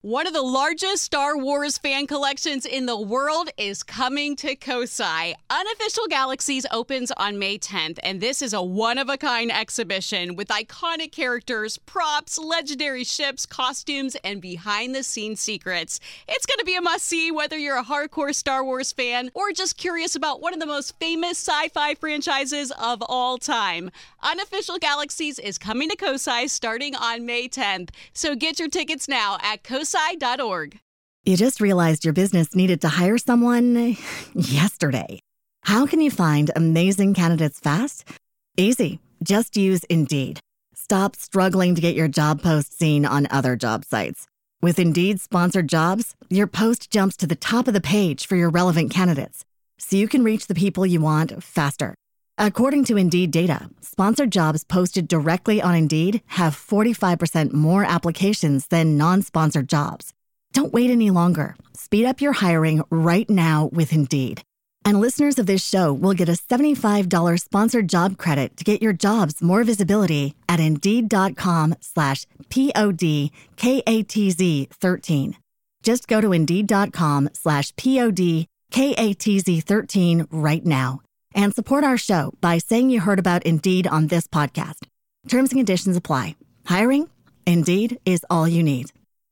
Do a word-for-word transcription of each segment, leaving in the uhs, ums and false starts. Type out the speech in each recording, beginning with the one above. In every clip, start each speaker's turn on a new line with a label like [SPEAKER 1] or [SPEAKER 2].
[SPEAKER 1] One of the largest Star Wars fan collections in the world is coming to Kosai. Unofficial Galaxies opens on May tenth, and this is a one-of-a-kind exhibition with iconic characters, props, legendary ships, costumes, and behind-the-scenes secrets. It's going to be a must-see whether you're a hardcore Star Wars fan or just curious about one of the most famous sci-fi franchises of all time. Unofficial Galaxies is coming to Kosai starting on May tenth, so get your tickets now at kosai dot org.
[SPEAKER 2] You just realized your business needed to hire someone yesterday. How can you find amazing candidates fast? Easy. Just use Indeed. Stop struggling to get your job post seen on other job sites. With Indeed sponsored jobs, your post jumps to the top of the page for your relevant candidates, so you can reach the people you want faster. According to Indeed data, sponsored jobs posted directly on Indeed have forty-five percent more applications than non-sponsored jobs. Don't wait any longer. Speed up your hiring right now with Indeed. And listeners of this show will get a seventy-five dollars sponsored job credit to get your jobs more visibility at Indeed.com slash P-O-D-K-A-T-Z 13. Just go to Indeed.com slash P-O-D-K-A-T-Z 13 right now. And support our show by saying you heard about Indeed on this podcast. Terms and conditions apply. Hiring? Indeed is all you need.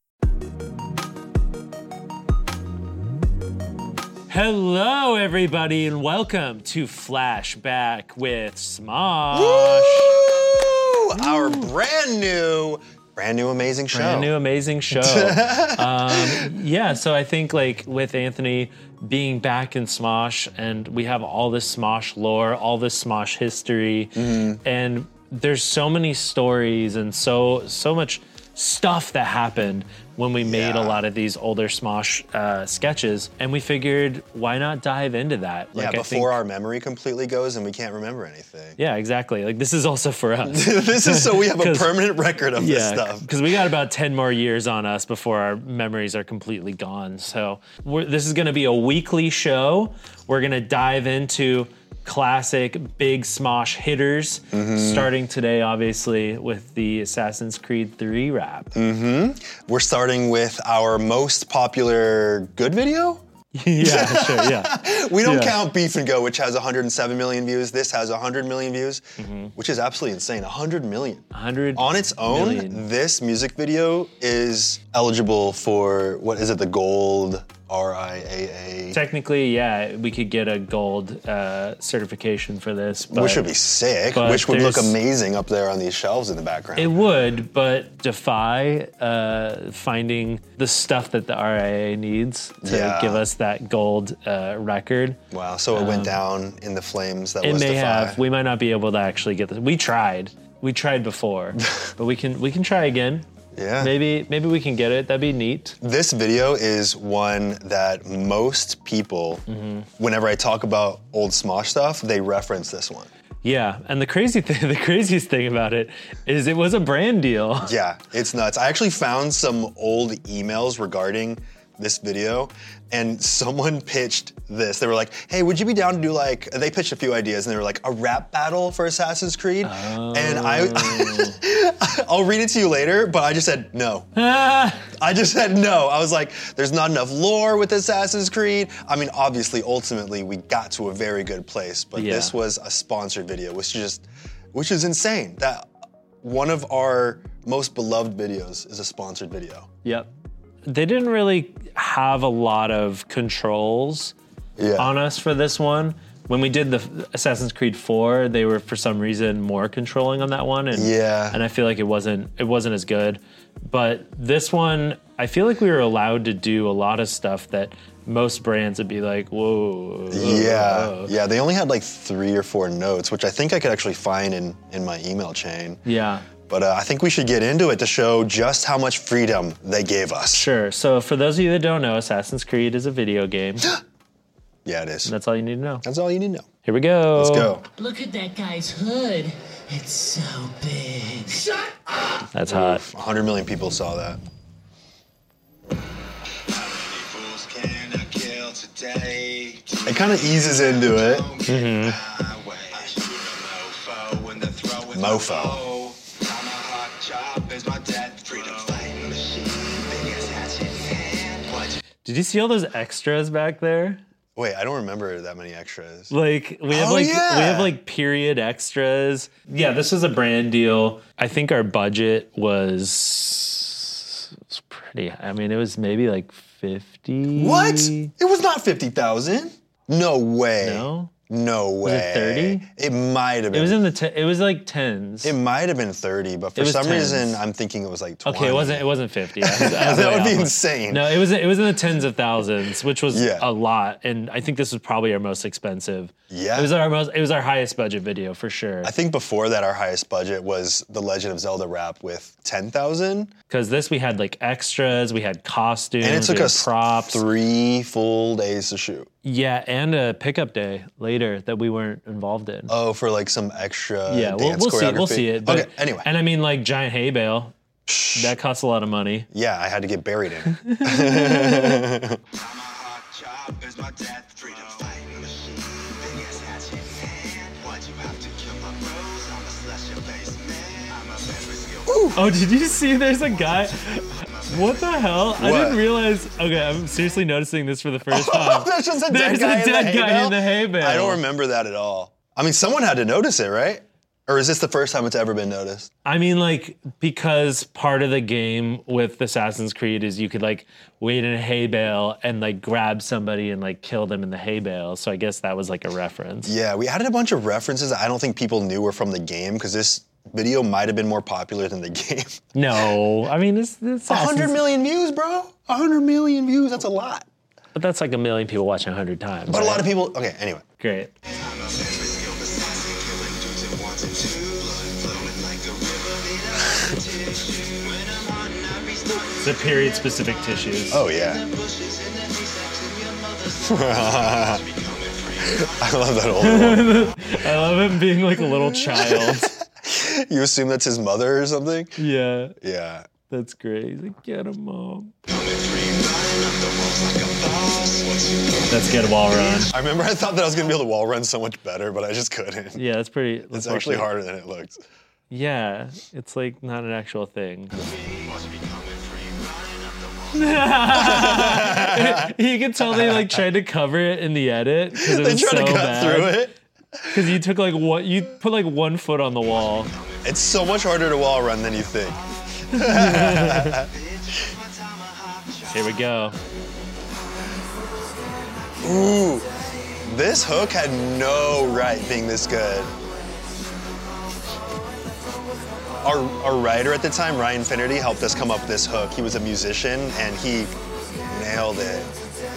[SPEAKER 3] Hello, everybody, and welcome to Flashback with Smosh.
[SPEAKER 4] Woo! Our brand new, brand new amazing show.
[SPEAKER 3] Brand new amazing show. um, yeah, so I think like with Anthony being back in Smosh, and we have all this Smosh lore, all this Smosh history, mm-hmm. and there's so many stories and so so much stuff that happened when we made
[SPEAKER 4] yeah.
[SPEAKER 3] a lot of these older Smosh uh, sketches, and we figured, why not dive into that?
[SPEAKER 4] Like, yeah,
[SPEAKER 3] I
[SPEAKER 4] before
[SPEAKER 3] think,
[SPEAKER 4] our memory completely goes and we can't remember anything.
[SPEAKER 3] Yeah, exactly. Like, this is also for us.
[SPEAKER 4] This is so we have a permanent record of
[SPEAKER 3] yeah,
[SPEAKER 4] this stuff.
[SPEAKER 3] Because we got about ten more years on us before our memories are completely gone. So we're, this is gonna be a weekly show. We're gonna dive into classic big Smosh hitters, mm-hmm. starting today, obviously, with the Assassin's Creed three wrap.
[SPEAKER 4] Mm-hmm. We're starting with our most popular good video?
[SPEAKER 3] yeah, sure, yeah.
[SPEAKER 4] We don't
[SPEAKER 3] yeah.
[SPEAKER 4] count Beef and Go, which has one hundred seven million views. This has one hundred million views, mm-hmm. which is absolutely insane. one hundred million.
[SPEAKER 3] one hundred
[SPEAKER 4] On its own,
[SPEAKER 3] million.
[SPEAKER 4] This music video is eligible for, what is it, the gold R I A A?
[SPEAKER 3] Technically, yeah, we could get a gold uh, certification for this. But,
[SPEAKER 4] which would be sick, which would look amazing up there on these shelves in the background.
[SPEAKER 3] It would, but defy uh, finding the stuff that the R I A A needs to yeah. give us that gold uh, record.
[SPEAKER 4] Wow, so it um, went down in the flames that
[SPEAKER 3] it
[SPEAKER 4] was
[SPEAKER 3] may
[SPEAKER 4] defy.
[SPEAKER 3] have. We might not be able to actually get this. We tried. We tried before, but we can we can try again.
[SPEAKER 4] Yeah.
[SPEAKER 3] Maybe maybe we can get it. That'd be neat.
[SPEAKER 4] This video is one that most people, mm-hmm. whenever I talk about old Smosh stuff, they reference this one.
[SPEAKER 3] Yeah, and the crazy thing, the craziest thing about it is it was a brand deal.
[SPEAKER 4] Yeah, it's nuts. I actually found some old emails regarding this video, and someone pitched this. They were like, hey, would you be down to do like, they pitched a few ideas, and they were like, a rap battle for Assassin's Creed?
[SPEAKER 3] Oh.
[SPEAKER 4] And I, I'll read it to you later, but I just said no. I just said no. I was like, there's not enough lore with Assassin's Creed. I mean, obviously, ultimately, we got to a very good place, but yeah. this was a sponsored video, which is just, which is insane. That one of our most beloved videos is a sponsored video.
[SPEAKER 3] Yep. They didn't really have a lot of controls yeah. on us for this one. When we did the Assassin's Creed four, they were for some reason more controlling on that one, and
[SPEAKER 4] yeah.
[SPEAKER 3] and I feel like it wasn't it wasn't as good. But this one, I feel like we were allowed to do a lot of stuff that most brands would be like, whoa.
[SPEAKER 4] Yeah,
[SPEAKER 3] whoa.
[SPEAKER 4] yeah. They only had like three or four notes, which I think I could actually find in in my email chain.
[SPEAKER 3] Yeah.
[SPEAKER 4] But uh, I think we should get into it to show just how much freedom they gave us.
[SPEAKER 3] Sure. So for those of you that don't know, Assassin's Creed is a video game.
[SPEAKER 4] Yeah, it is.
[SPEAKER 3] And that's all you need to know.
[SPEAKER 4] That's all you need to know.
[SPEAKER 3] Here we go.
[SPEAKER 4] Let's go.
[SPEAKER 5] Look at that guy's hood. It's so big. Shut up!
[SPEAKER 3] That's hot.
[SPEAKER 4] one hundred million people saw that. It kind of eases into it.
[SPEAKER 3] Mm-hmm.
[SPEAKER 4] Mofo.
[SPEAKER 3] Did you see all those extras back there?
[SPEAKER 4] Wait, I don't remember that many extras.
[SPEAKER 3] Like we have
[SPEAKER 4] Oh,
[SPEAKER 3] like
[SPEAKER 4] yeah.
[SPEAKER 3] we have like period extras. Yeah, this was a brand deal. I think our budget was, was pretty. I mean, it was maybe like fifty.
[SPEAKER 4] What? It was not fifty thousand. No way.
[SPEAKER 3] No.
[SPEAKER 4] No way.
[SPEAKER 3] it thirty?
[SPEAKER 4] It might have been.
[SPEAKER 3] It was in the. Te- it was like tens.
[SPEAKER 4] It might have been thirty, but for
[SPEAKER 3] was
[SPEAKER 4] some
[SPEAKER 3] tens.
[SPEAKER 4] reason I'm thinking it was like twenty.
[SPEAKER 3] Okay, it wasn't. It wasn't fifty. I was, I was
[SPEAKER 4] That
[SPEAKER 3] way
[SPEAKER 4] would be
[SPEAKER 3] off.
[SPEAKER 4] insane.
[SPEAKER 3] No, it was. It was in the tens of thousands, which was
[SPEAKER 4] Yeah.
[SPEAKER 3] a lot. And I think this was probably our most expensive.
[SPEAKER 4] Yeah.
[SPEAKER 3] It was our most. It was our highest budget video for sure.
[SPEAKER 4] I think before that our highest budget was the Legend of Zelda rap with ten thousand.
[SPEAKER 3] Because this we had like extras, we had costumes,
[SPEAKER 4] And it took
[SPEAKER 3] we had
[SPEAKER 4] us
[SPEAKER 3] props.
[SPEAKER 4] three full days to shoot.
[SPEAKER 3] Yeah, and a pickup day later that we weren't involved in.
[SPEAKER 4] Oh, for like some extra
[SPEAKER 3] yeah, we'll,
[SPEAKER 4] dance
[SPEAKER 3] we'll see.
[SPEAKER 4] choreography.
[SPEAKER 3] We'll see it. But,
[SPEAKER 4] okay, anyway.
[SPEAKER 3] And I mean, like giant hay bale. That costs a lot of money.
[SPEAKER 4] Yeah, I had to get buried in it.
[SPEAKER 3] Oh, did you see? There's a guy. What the hell? I
[SPEAKER 4] What?
[SPEAKER 3] didn't realize. Okay, I'm seriously noticing this for the first time.
[SPEAKER 4] There's just a
[SPEAKER 3] There's
[SPEAKER 4] dead guy,
[SPEAKER 3] a
[SPEAKER 4] in, the
[SPEAKER 3] dead
[SPEAKER 4] hay
[SPEAKER 3] guy
[SPEAKER 4] bale?
[SPEAKER 3] in the hay bale.
[SPEAKER 4] I don't remember that at all. I mean, someone had to notice it, right? Or is this the first time it's ever been noticed?
[SPEAKER 3] I mean, like, because part of the game with Assassin's Creed is you could, like, wait in a hay bale and, like, grab somebody and, like, kill them in the hay bale. So I guess that was, like, a reference.
[SPEAKER 4] Yeah, we added a bunch of references I don't think people knew were from the game because this video might have been more popular than the game.
[SPEAKER 3] No, I mean, it's, it's
[SPEAKER 4] one hundred million views, bro. one hundred million views, that's a lot.
[SPEAKER 3] But that's like a million people watching a hundred times.
[SPEAKER 4] But a lot
[SPEAKER 3] right?
[SPEAKER 4] of people, okay, anyway.
[SPEAKER 3] Great. It's a period-specific tissues.
[SPEAKER 4] Oh, yeah. I love that old one.
[SPEAKER 3] I love him being like a little child.
[SPEAKER 4] You assume that's his mother or something?
[SPEAKER 3] Yeah,
[SPEAKER 4] Yeah.
[SPEAKER 3] that's great. He's like, get him, mom. That's good wall run.
[SPEAKER 4] I remember I thought that I was gonna be able to wall run so much better, but I just couldn't.
[SPEAKER 3] Yeah, that's pretty.
[SPEAKER 4] It's
[SPEAKER 3] that's
[SPEAKER 4] actually
[SPEAKER 3] awesome.
[SPEAKER 4] harder than it looks.
[SPEAKER 3] Yeah, it's like not an actual thing. You can tell they like tried to cover it in the edit because it
[SPEAKER 4] They
[SPEAKER 3] was
[SPEAKER 4] try
[SPEAKER 3] so
[SPEAKER 4] to cut
[SPEAKER 3] bad.
[SPEAKER 4] through it.
[SPEAKER 3] Because you took like what you put like one foot on the wall.
[SPEAKER 4] It's so much harder to wall run than you think.
[SPEAKER 3] Here we go.
[SPEAKER 4] Ooh, this hook had no right being this good. Our, our writer at the time, Ryan Finnerty, helped us come up with this hook. He was a musician and he nailed it.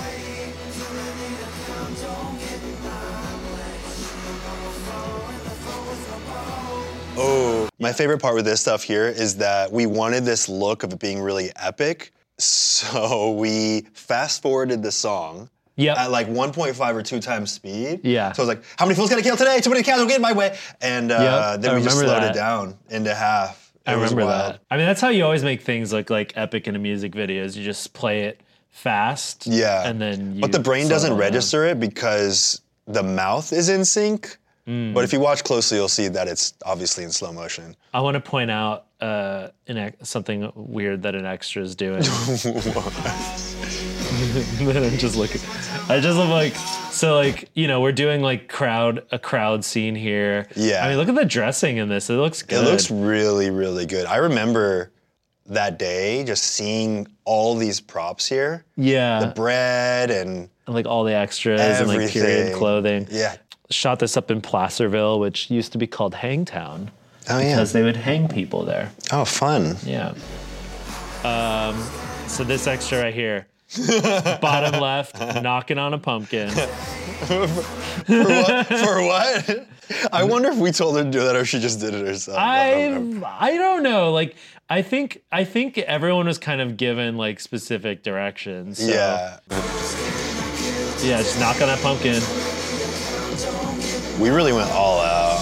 [SPEAKER 4] Oh, my favorite part with this stuff here is that we wanted this look of it being really epic. So we fast forwarded the song
[SPEAKER 3] Yep.
[SPEAKER 4] at like one point five or two times speed.
[SPEAKER 3] Yeah.
[SPEAKER 4] So I was like, how many fools can I kill today? Too many cows will get in my way. And uh,
[SPEAKER 3] Yep,
[SPEAKER 4] then
[SPEAKER 3] I
[SPEAKER 4] we just
[SPEAKER 3] remember
[SPEAKER 4] slowed
[SPEAKER 3] that.
[SPEAKER 4] it down into half. It
[SPEAKER 3] I
[SPEAKER 4] was
[SPEAKER 3] remember
[SPEAKER 4] wild.
[SPEAKER 3] that. I mean, that's how you always make things look like epic in a music videos. You just play it fast.
[SPEAKER 4] Yeah.
[SPEAKER 3] And then you
[SPEAKER 4] But the brain
[SPEAKER 3] slow
[SPEAKER 4] doesn't
[SPEAKER 3] down.
[SPEAKER 4] register it because the mouth is in sync.
[SPEAKER 3] Mm.
[SPEAKER 4] But if you watch closely, you'll see that it's obviously in slow motion.
[SPEAKER 3] I want to point out uh, an ex- something weird that an extra is doing. Then I'm just looking. I just am like, so like, you know, we're doing like crowd, a crowd scene here.
[SPEAKER 4] Yeah.
[SPEAKER 3] I mean, look at the dressing in this. It looks good.
[SPEAKER 4] It looks really, really good. I remember that day just seeing all these props here.
[SPEAKER 3] yeah.
[SPEAKER 4] The bread and
[SPEAKER 3] And, like all the extras and like period
[SPEAKER 4] everything.
[SPEAKER 3] clothing.
[SPEAKER 4] yeah.
[SPEAKER 3] Shot this up in Placerville, which used to be called Hangtown.
[SPEAKER 4] Oh yeah.
[SPEAKER 3] Because they would hang people there.
[SPEAKER 4] Oh, fun.
[SPEAKER 3] Yeah. Um, so this extra right here, bottom left, knocking on a pumpkin.
[SPEAKER 4] For what? For what? I wonder if we told her to do that or she just did it herself. I don't know.
[SPEAKER 3] I I don't know. Like I think I think everyone was kind of given like specific directions. So,
[SPEAKER 4] Yeah.
[SPEAKER 3] Yeah, just knock on that pumpkin.
[SPEAKER 4] We really went all out.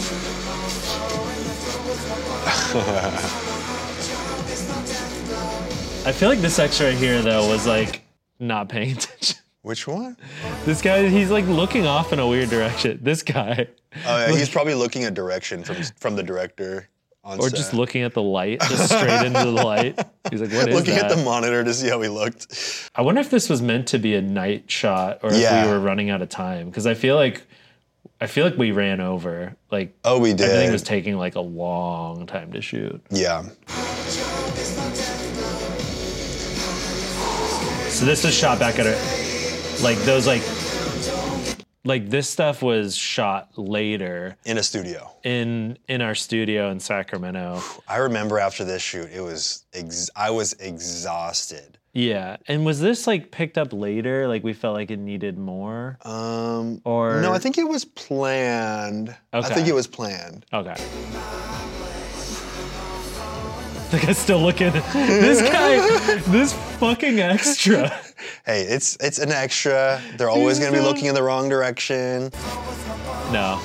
[SPEAKER 3] I feel like this extra right here though was like not paying attention.
[SPEAKER 4] Which one?
[SPEAKER 3] This guy, he's like looking off in a weird direction. This guy.
[SPEAKER 4] Oh yeah, he's probably looking at direction from from the director on
[SPEAKER 3] Or
[SPEAKER 4] set.
[SPEAKER 3] just looking at the light, just straight into the light. He's like, what is
[SPEAKER 4] Looking
[SPEAKER 3] that?
[SPEAKER 4] at the monitor to see how he looked.
[SPEAKER 3] I wonder if this was meant to be a night shot or if
[SPEAKER 4] Yeah.
[SPEAKER 3] we were running out of time. Because I feel like I feel like we ran over. Like
[SPEAKER 4] Oh, we did.
[SPEAKER 3] everything was taking like a long time to shoot.
[SPEAKER 4] Yeah.
[SPEAKER 3] So this was shot back at a like those like like this stuff was shot later
[SPEAKER 4] In a studio.
[SPEAKER 3] in in our studio in Sacramento.
[SPEAKER 4] I remember after this shoot, it was ex- I was exhausted.
[SPEAKER 3] Yeah. And was this like picked up later? Like we felt like it needed more?
[SPEAKER 4] Um,
[SPEAKER 3] Or
[SPEAKER 4] no, I think it was planned. I
[SPEAKER 3] Okay.
[SPEAKER 4] think it was planned.
[SPEAKER 3] Okay. The guy's still looking. This guy, this fucking extra.
[SPEAKER 4] Hey, it's it's an extra. They're always gonna be looking in the wrong direction.
[SPEAKER 3] No.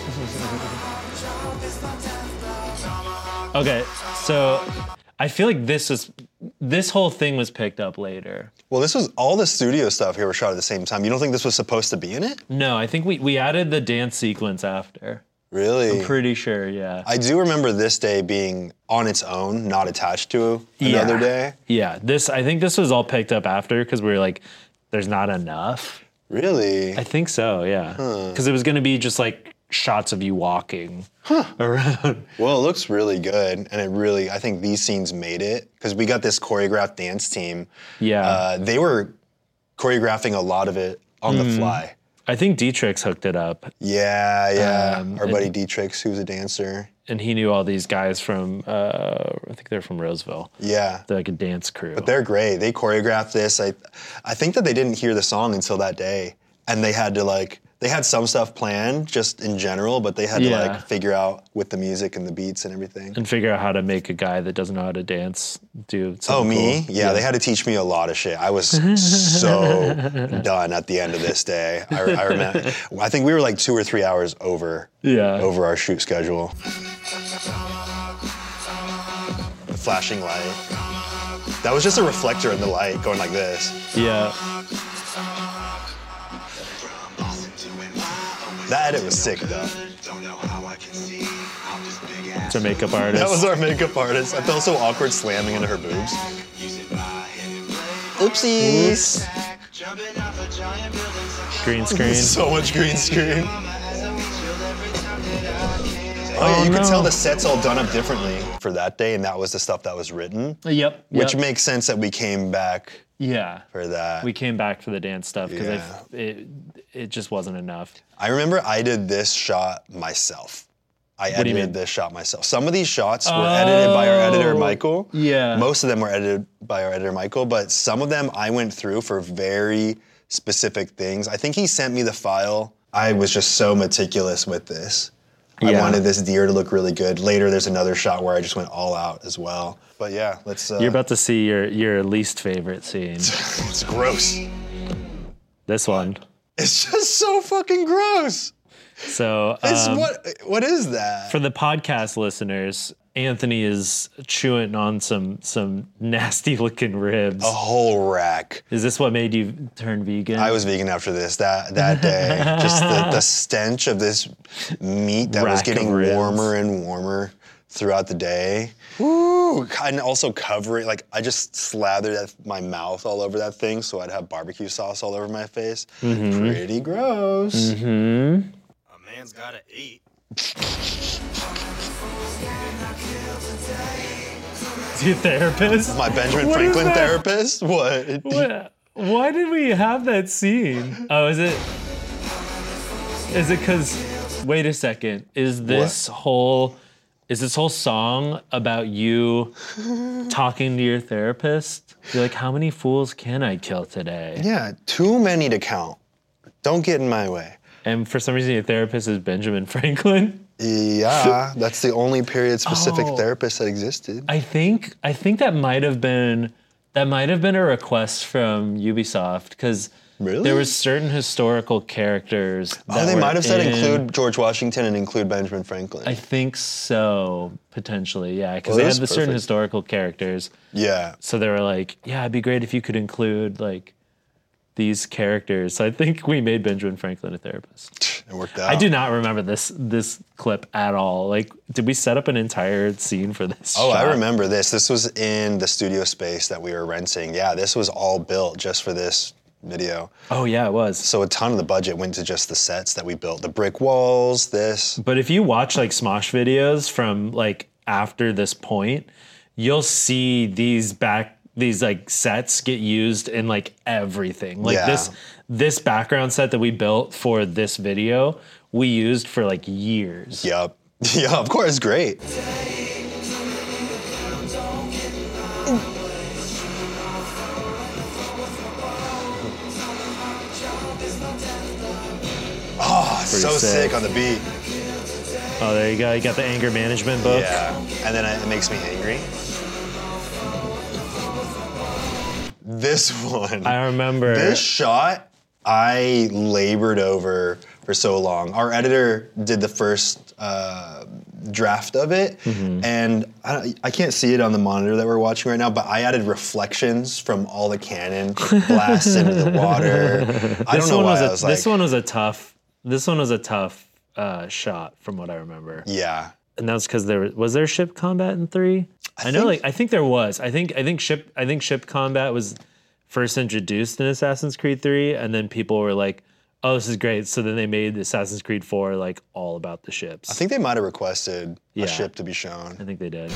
[SPEAKER 3] Okay, so I feel like this was, this whole thing was picked up later.
[SPEAKER 4] Well, this was all the studio stuff here was shot at the same time. You don't think this was supposed to be in it?
[SPEAKER 3] No, I think we, we added the dance sequence after.
[SPEAKER 4] Really?
[SPEAKER 3] Pretty sure, yeah.
[SPEAKER 4] I do remember this day being on its own, not attached to another
[SPEAKER 3] Yeah.
[SPEAKER 4] day.
[SPEAKER 3] Yeah, this, I think this was all picked up after because we were like, there's not enough.
[SPEAKER 4] Really?
[SPEAKER 3] I think so, yeah. Because it was gonna be just like shots of you walking around.
[SPEAKER 4] Well, it looks really good, and it really, I think these scenes made it, because we got this choreographed dance team.
[SPEAKER 3] Yeah.
[SPEAKER 4] Uh, they were choreographing a lot of it on the fly.
[SPEAKER 3] I think Dietrich's hooked it up,
[SPEAKER 4] Yeah, yeah.
[SPEAKER 3] Um,
[SPEAKER 4] Our buddy Dietrich, who's a dancer.
[SPEAKER 3] and he knew all these guys from, uh, I think they're from Roseville.
[SPEAKER 4] Yeah.
[SPEAKER 3] They're like a dance crew.
[SPEAKER 4] But they're great. They choreographed this. I, I think that they didn't hear the song until that day, and they had to like, they had some stuff planned just in general, but they had to
[SPEAKER 3] Yeah.
[SPEAKER 4] like figure out with the music and the beats and everything.
[SPEAKER 3] and figure out how to make a guy that doesn't know how to dance do
[SPEAKER 4] Oh,
[SPEAKER 3] something
[SPEAKER 4] me?
[SPEAKER 3] cool.
[SPEAKER 4] Yeah, they had to teach me a lot of shit. I was so done at the end of this day. I, I remember. I think we were like two or three hours over.
[SPEAKER 3] Yeah.
[SPEAKER 4] Over our shoot schedule. The flashing light. That was just a reflector in the light going like this.
[SPEAKER 3] Yeah.
[SPEAKER 4] That edit was sick though.
[SPEAKER 3] It's a makeup artist.
[SPEAKER 4] That was our makeup artist. I felt so awkward slamming into her boobs. Oopsies.
[SPEAKER 3] green screen.
[SPEAKER 4] So much green screen. Oh, yeah, you
[SPEAKER 3] no.
[SPEAKER 4] could tell the set's all done up differently for that day, and that was the stuff that was written.
[SPEAKER 3] Yep.
[SPEAKER 4] Which
[SPEAKER 3] yep.
[SPEAKER 4] makes sense that we came back
[SPEAKER 3] yeah.
[SPEAKER 4] for that.
[SPEAKER 3] We came back for the dance stuff because
[SPEAKER 4] Yeah.
[SPEAKER 3] it it just wasn't enough.
[SPEAKER 4] I remember I did this shot myself. I
[SPEAKER 3] do you
[SPEAKER 4] edited
[SPEAKER 3] mean?
[SPEAKER 4] this shot myself. Some of these shots were edited by our editor,
[SPEAKER 3] Oh,
[SPEAKER 4] Michael.
[SPEAKER 3] yeah.
[SPEAKER 4] Most of them were edited by our editor, Michael, but some of them I went through for very specific things. I think he sent me the file. I was just so meticulous with this. I
[SPEAKER 3] Yeah.
[SPEAKER 4] wanted this deer to look really good. Later, there's another shot where I just went all out as well. But yeah, let's. Uh,
[SPEAKER 3] You're about to see your your least favorite scene.
[SPEAKER 4] it's gross.
[SPEAKER 3] This one.
[SPEAKER 4] It's just so fucking gross.
[SPEAKER 3] So
[SPEAKER 4] It's
[SPEAKER 3] um,
[SPEAKER 4] what? What is that?
[SPEAKER 3] for the podcast listeners, Anthony is chewing on some some nasty looking ribs.
[SPEAKER 4] A whole rack.
[SPEAKER 3] Is this what made you turn vegan?
[SPEAKER 4] I was vegan after this. That that day, just the, the stench of this meat that was
[SPEAKER 3] Rack of
[SPEAKER 4] getting
[SPEAKER 3] ribs.
[SPEAKER 4] warmer and warmer throughout the day. Woo! And also covering, like I just slathered that- my mouth all over that thing, so I'd have barbecue sauce all over my face.
[SPEAKER 3] Mm-hmm.
[SPEAKER 4] Pretty gross.
[SPEAKER 3] Mm-hmm.
[SPEAKER 6] A man's gotta eat.
[SPEAKER 3] Your therapist?
[SPEAKER 4] My Benjamin
[SPEAKER 3] What is
[SPEAKER 4] Franklin
[SPEAKER 3] that?
[SPEAKER 4] therapist. What?
[SPEAKER 3] What? Why did we have that scene? Oh, is it? Is it because? Wait a second. Is this whole? Is this whole song about you talking to your therapist? You're like, how many fools can I kill today?
[SPEAKER 4] Yeah, too many to count. Don't get in my way.
[SPEAKER 3] And for some reason, your therapist is Benjamin Franklin.
[SPEAKER 4] Yeah, that's the only period-specific
[SPEAKER 3] Oh.
[SPEAKER 4] therapist that existed.
[SPEAKER 3] I think I think that might have been that might have been a request from Ubisoft because
[SPEAKER 4] Really?
[SPEAKER 3] there was certain historical characters.
[SPEAKER 4] Oh,
[SPEAKER 3] that
[SPEAKER 4] they
[SPEAKER 3] were
[SPEAKER 4] might have said
[SPEAKER 3] in-
[SPEAKER 4] include George Washington and include Benjamin Franklin.
[SPEAKER 3] I think so, potentially, yeah, because
[SPEAKER 4] Well,
[SPEAKER 3] they
[SPEAKER 4] that
[SPEAKER 3] had
[SPEAKER 4] is
[SPEAKER 3] the certain
[SPEAKER 4] perfect.
[SPEAKER 3] historical characters.
[SPEAKER 4] yeah.
[SPEAKER 3] So they were like, yeah, it'd be great if you could include like these characters. So I think we made Benjamin Franklin a therapist.
[SPEAKER 4] much. It worked out.
[SPEAKER 3] I do not remember this this clip at all. Like, did we set up an entire scene for this?
[SPEAKER 4] Oh,
[SPEAKER 3] shot?
[SPEAKER 4] I remember this. This was in the studio space that we were renting. Yeah, this was all built just for this video.
[SPEAKER 3] Oh yeah, it was.
[SPEAKER 4] So a ton of the budget went to just the sets that we built. The brick walls, this.
[SPEAKER 3] But if you watch like Smosh videos from like after this point, you'll see these back these like sets get used in like everything. Like
[SPEAKER 4] Yeah.
[SPEAKER 3] this this background set that we built for this video, we used for like years.
[SPEAKER 4] Yup. Yeah, of course, great. Oh, so
[SPEAKER 3] sick.
[SPEAKER 4] sick on the beat.
[SPEAKER 3] Oh, there you go. You got the anger management book.
[SPEAKER 4] Yeah, and then it makes me angry. This one.
[SPEAKER 3] I remember.
[SPEAKER 4] This shot, I labored over for so long. Our editor did the first uh, draft of it,
[SPEAKER 3] Mm-hmm.
[SPEAKER 4] and I, I can't see it on the monitor that we're watching right now, but I added reflections from all the cannon blasts into the water. I
[SPEAKER 3] This
[SPEAKER 4] don't know
[SPEAKER 3] one
[SPEAKER 4] why.
[SPEAKER 3] was a,
[SPEAKER 4] I was like,
[SPEAKER 3] this one was a tough. This one was a tough uh, shot from what I remember.
[SPEAKER 4] yeah.
[SPEAKER 3] And that's because there was, was there ship combat in three. I, know,
[SPEAKER 4] think-
[SPEAKER 3] like I think there was. I think I think ship I think ship combat was first introduced in Assassin's Creed three, and then people were like, "Oh, this is great." So then they made Assassin's Creed four like all about the ships.
[SPEAKER 4] I think they might have requested
[SPEAKER 3] Yeah.
[SPEAKER 4] a ship to be shown.
[SPEAKER 3] I think they did.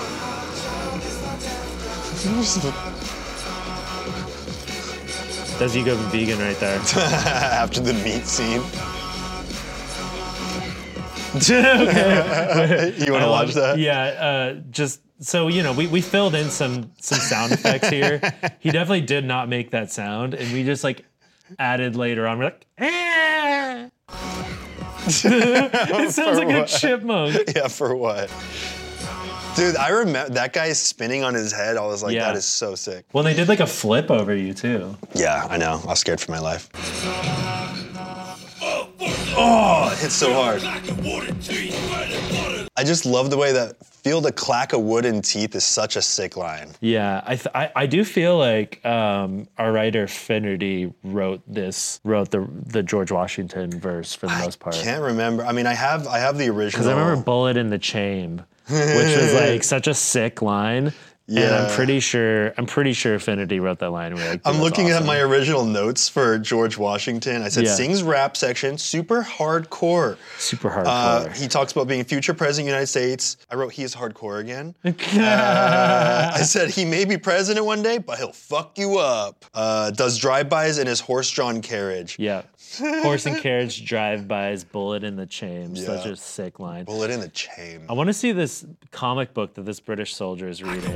[SPEAKER 3] That's you go vegan right there.
[SPEAKER 4] After the meat scene.
[SPEAKER 3] Okay.
[SPEAKER 4] You want to watch that?
[SPEAKER 3] Yeah, uh, just so you know, we, we filled in some some sound effects here. He definitely did not make that sound, and we just like added later on. We're like, eh. It sounds like a
[SPEAKER 4] what?
[SPEAKER 3] chipmunk.
[SPEAKER 4] Yeah, for what? Dude, I remember that guy spinning on his head. I was like,
[SPEAKER 3] Yeah.
[SPEAKER 4] that is so sick.
[SPEAKER 3] Well, they did like a flip over you too.
[SPEAKER 4] Yeah, I know. I was scared for my life. Oh, it hit so hard. I just love the way that "feel the clack of wood and teeth" is such a sick line.
[SPEAKER 3] Yeah, I th- I, I do feel like um, our writer Finnerty wrote this wrote the the George Washington verse for the most part.
[SPEAKER 4] Can't remember. I mean, I have I have the original.
[SPEAKER 3] Because I remember "Bullet in the Chamber," which was like such a sick line. And
[SPEAKER 4] Yeah.
[SPEAKER 3] I'm pretty sure I'm pretty sure Finnerty wrote that line. We're like,
[SPEAKER 4] I'm
[SPEAKER 3] "That's
[SPEAKER 4] looking
[SPEAKER 3] awesome."
[SPEAKER 4] at my original notes for George Washington. I said,
[SPEAKER 3] Yeah.
[SPEAKER 4] sings rap section, super hardcore.
[SPEAKER 3] super
[SPEAKER 4] Uh,
[SPEAKER 3] hardcore.
[SPEAKER 4] he talks about being a future president of the United States. I wrote, he is hardcore again. Uh, I said, he may be president one day, but he'll fuck you up. Uh, does drive-bys in his horse-drawn carriage.
[SPEAKER 3] Yeah. Horse and carriage drive-bys, bullet in the chamber. Such
[SPEAKER 4] Yeah.
[SPEAKER 3] a sick line.
[SPEAKER 4] Bullet in the chain.
[SPEAKER 3] I want to see this comic book that this British soldier is reading.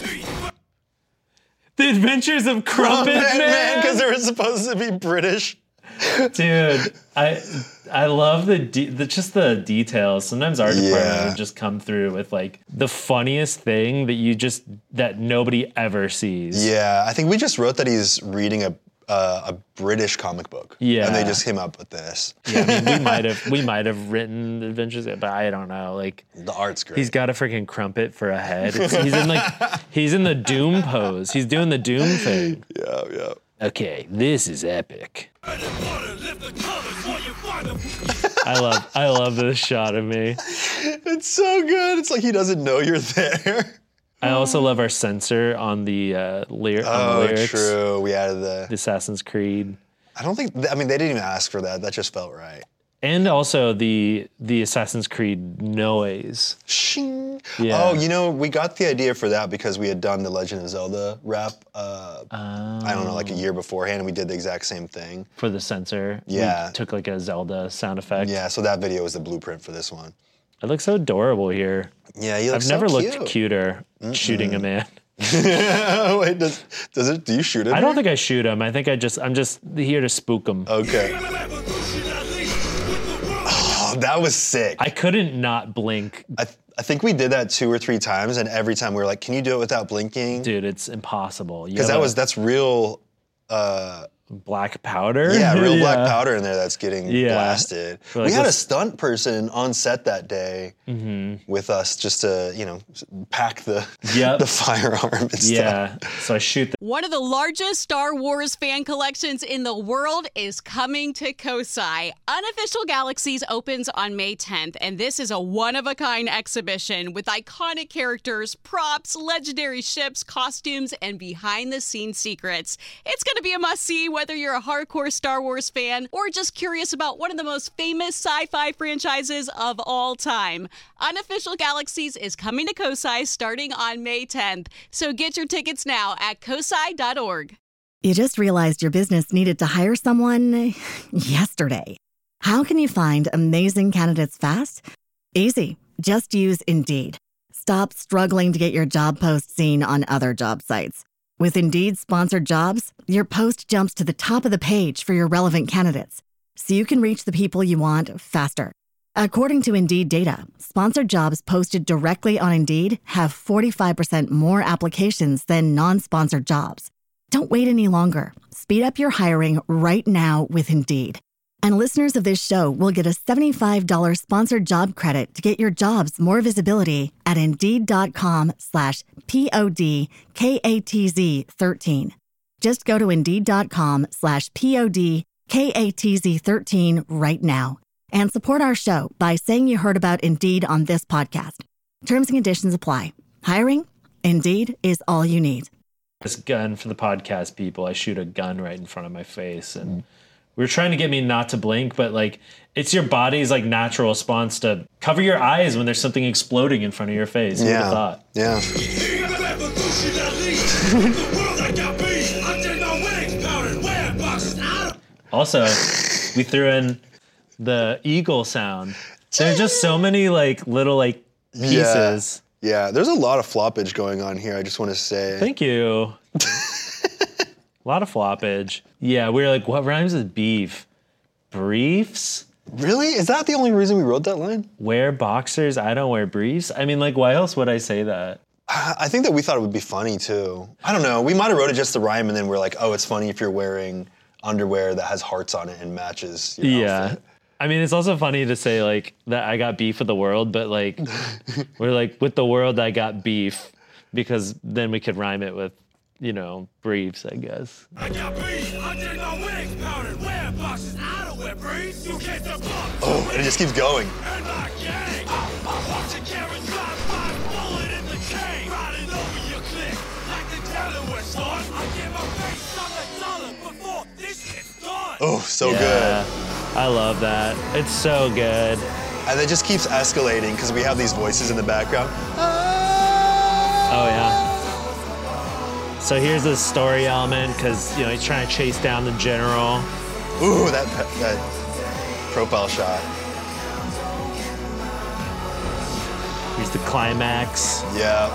[SPEAKER 3] The Adventures of Crumpet
[SPEAKER 4] Man,
[SPEAKER 3] Man.
[SPEAKER 4] because they were supposed to be British.
[SPEAKER 3] Dude, I I love the, de- the just the details. Sometimes our department
[SPEAKER 4] Yeah.
[SPEAKER 3] would just come through with like the funniest thing that you just that nobody ever sees.
[SPEAKER 4] Yeah, I think we just wrote that he's reading a uh, a British comic book.
[SPEAKER 3] Yeah.
[SPEAKER 4] And they just came up with this.
[SPEAKER 3] Yeah, I mean, we might have we might have written Adventures, but I don't know. Like
[SPEAKER 4] The art's great.
[SPEAKER 3] he's got a freaking crumpet for a head. It's, he's in like he's in the Doom pose. He's doing the Doom thing.
[SPEAKER 4] Yeah, yeah.
[SPEAKER 3] Okay, this is epic. I love I love this shot of me.
[SPEAKER 4] It's so good. It's like he doesn't know you're there.
[SPEAKER 3] I also love our censor on the uh, lyr- on
[SPEAKER 4] Oh,
[SPEAKER 3] the lyrics.
[SPEAKER 4] true. We added the.
[SPEAKER 3] Assassin's Creed,
[SPEAKER 4] I don't think. I mean, they didn't even ask for that. That just felt right.
[SPEAKER 3] and also the the Assassin's Creed noise.
[SPEAKER 4] Shing.
[SPEAKER 3] Yeah.
[SPEAKER 4] Oh, you know, we got the idea for that because we had done the Legend of Zelda rap. Uh, I don't know, like a year beforehand, and we did the exact same thing.
[SPEAKER 3] For the censor,
[SPEAKER 4] Yeah.
[SPEAKER 3] we took like a Zelda sound effect.
[SPEAKER 4] Yeah. So that video was the blueprint for this one.
[SPEAKER 3] It looks so adorable here.
[SPEAKER 4] Yeah, you look
[SPEAKER 3] I've
[SPEAKER 4] so
[SPEAKER 3] never
[SPEAKER 4] cute.
[SPEAKER 3] looked cuter shooting a man.
[SPEAKER 4] Wait, does does it? Do you shoot it?
[SPEAKER 3] I don't think I shoot him. I think I just I'm just here to spook him.
[SPEAKER 4] Okay. Oh, that was sick.
[SPEAKER 3] I couldn't not blink,
[SPEAKER 4] I, th- I think we did that two or three times, and every time we were like, "Can you do it without blinking?"
[SPEAKER 3] dude. It's impossible. You
[SPEAKER 4] Because
[SPEAKER 3] have
[SPEAKER 4] that
[SPEAKER 3] a-
[SPEAKER 4] was that's real. Uh,
[SPEAKER 3] black powder.
[SPEAKER 4] Yeah, real
[SPEAKER 3] yeah.
[SPEAKER 4] black powder in there that's getting
[SPEAKER 3] Yeah.
[SPEAKER 4] blasted.
[SPEAKER 3] Like,
[SPEAKER 4] we had a
[SPEAKER 3] let's-
[SPEAKER 4] stunt person on set that day
[SPEAKER 3] Mm-hmm.
[SPEAKER 4] with us just to, you know, pack the
[SPEAKER 3] Yep.
[SPEAKER 4] the firearm and stuff.
[SPEAKER 3] Yeah. So I shoot the
[SPEAKER 1] One of the largest Star Wars fan collections in the world is coming to Kosai. Unofficial Galaxies opens on May tenth, and this is a one-of-a-kind exhibition with iconic characters, props, legendary ships, costumes, and behind-the-scenes secrets. It's going to be a must-see whether you're a hardcore Star Wars fan or just curious about one of the most famous sci-fi franchises of all time. Unofficial Galaxies is coming to Kosai starting on May tenth, so get your tickets now at kosai dot org.
[SPEAKER 2] You just realized your business needed to hire someone yesterday. How can you find amazing candidates fast? Easy. Just use Indeed. Stop struggling to get your job post seen on other job sites. With Indeed sponsored jobs, your post jumps to the top of the page for your relevant candidates, so you can reach the people you want faster. According to Indeed data, sponsored jobs posted directly on Indeed have forty-five percent more applications than non-sponsored jobs. Don't wait any longer. Speed up your hiring right now with Indeed. And listeners of this show will get a seventy-five dollars sponsored job credit to get your jobs more visibility at Indeed.com slash P-O-D-K-A-T-Z 13. Just go to Indeed.com slash P-O-D-K-A-T-Z 13 right now. And support our show by saying you heard about Indeed on this podcast. Terms and conditions apply. Hiring? Indeed is all you need.
[SPEAKER 3] this gun for the podcast people. I shoot a gun right in front of my face, and we were trying to get me not to blink, but like it's your body's like natural response to cover your eyes when there's something exploding in front of your face. Who would have
[SPEAKER 4] Yeah.
[SPEAKER 3] thought?
[SPEAKER 4] Yeah.
[SPEAKER 3] Also, we threw in the eagle sound. There's just so many like little like pieces.
[SPEAKER 4] Yeah. yeah, there's a lot of floppage going on here. I just want to say.
[SPEAKER 3] Thank you. A lot of floppage. Yeah, we were like, what rhymes with beef? Briefs?
[SPEAKER 4] Really? Is that the only reason we wrote that line?
[SPEAKER 3] Wear boxers, I don't wear briefs? I mean, like, why else would I say that?
[SPEAKER 4] I think that we thought it would be funny too. I don't know. We might have wrote it just to rhyme, and then we're like, oh, it's funny if you're wearing underwear that has hearts on it and matches your
[SPEAKER 3] Yeah.
[SPEAKER 4] outfit.
[SPEAKER 3] I mean, it's also funny to say like that I got beef with the world, but like we're like with the world I got beef because then we could rhyme it with, you know, briefs, I guess.
[SPEAKER 6] I got beef, I did no wigs, powdered wear boxes, I don't wear briefs, you can't the box.
[SPEAKER 4] Oh, and it just keeps going.
[SPEAKER 6] And my gang, watch a carrot drop, five bullet in the cave, riding over your cliff, like the Delaware song. I give a face on the dollar before this gets done.
[SPEAKER 4] Oh, so
[SPEAKER 3] Yeah,
[SPEAKER 4] good.
[SPEAKER 3] I love that. It's so good.
[SPEAKER 4] And it just keeps escalating because we have these voices in the background.
[SPEAKER 3] Oh yeah. So here's the story element because you know he's trying to chase down the general.
[SPEAKER 4] Ooh, that that profile shot.
[SPEAKER 3] Here's the climax.
[SPEAKER 4] Yeah.